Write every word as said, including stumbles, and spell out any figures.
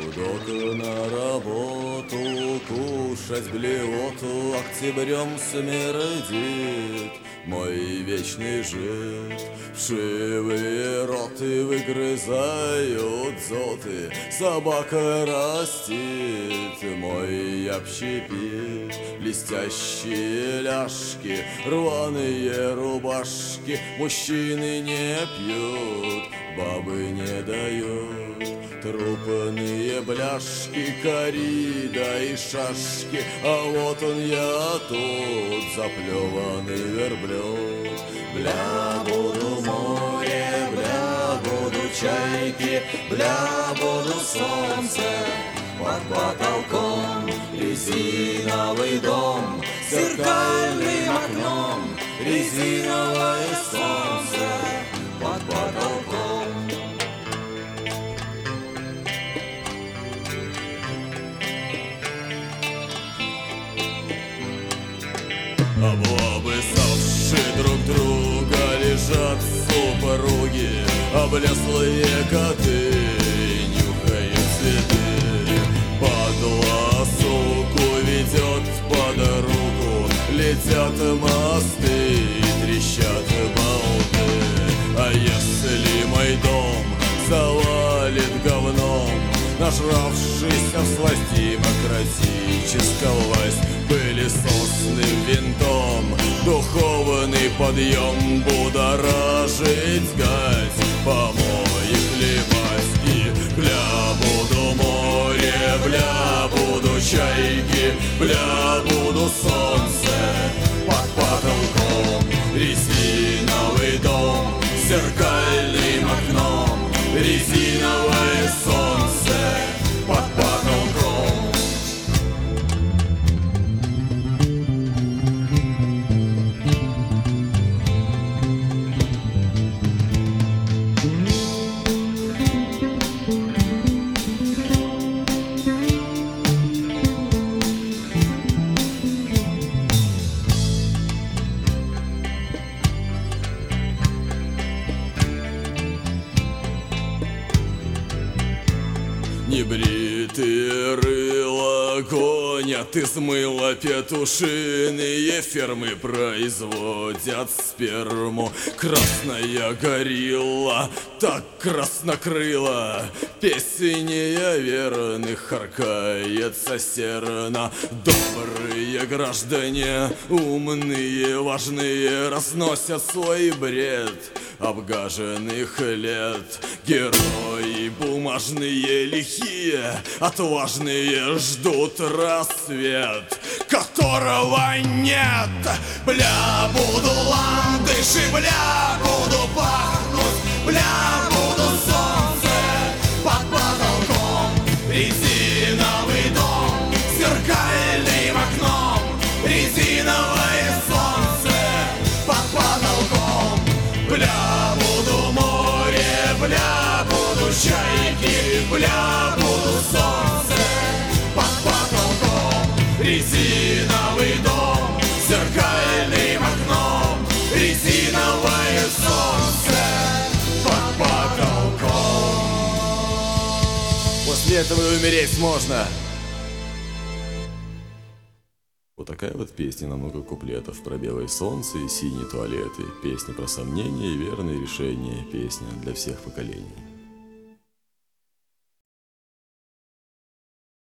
Куда-то на работу, кушать блевоту, октябрем смердит мой вечный жид. Вшивые роты выгрызают зоты, собака растит мой общепит. Блестящие ляжки, рваные рубашки, мужчины не пьют, бабы не дают. Трупные бляшки, корида и шашки, а вот он я тут, заплеванный верблюд. Бля, буду море, бля, буду чайки, бля, буду солнце под потолком. Резиновый дом с зеркальным окном, резиновое солнце под потолком. А бабы, совши друг друга, лежат супруги, облезлые коты нюхают цветы. Падла суку ведет под руку, летят мосты и трещат болты. А если мой дом завалит говном, нажравшийся в сласть демократическая власть, пылесосным винтом духовный подъем будоражить гать, помои хлебать. И бля, буду море, бля, буду чайки, бля, буду солнце под потолком. Резиновый дом с зеркальным окном, резиновое солнце под потолком. Небритые рыла гонят из мыла, петушиные фермы производят сперму. Красная горилла так краснокрыла, песнея верных харкает сосерна. Добрые граждане, умные, важные, разносят свой бред обгаженных лет. Герои бумажные, лихие, отважные ждут рассвет, которого нет. Бля, буду ландыши, бля, буду пахнуть, бля, буду солнце под потолком. Резиновый дом с зеркальным окном, резиновое солнце под потолком. Бля, буду море, бля, буду чайки, бля, буду солнце под потолком. Резиновый дом с зеркальным окном, резиновое солнце под потолком. После этого и умереть можно. Вот такая вот песня на много куплетов про белое солнце и синие туалеты. Песня про сомнения и верные решения. Песня для всех поколений.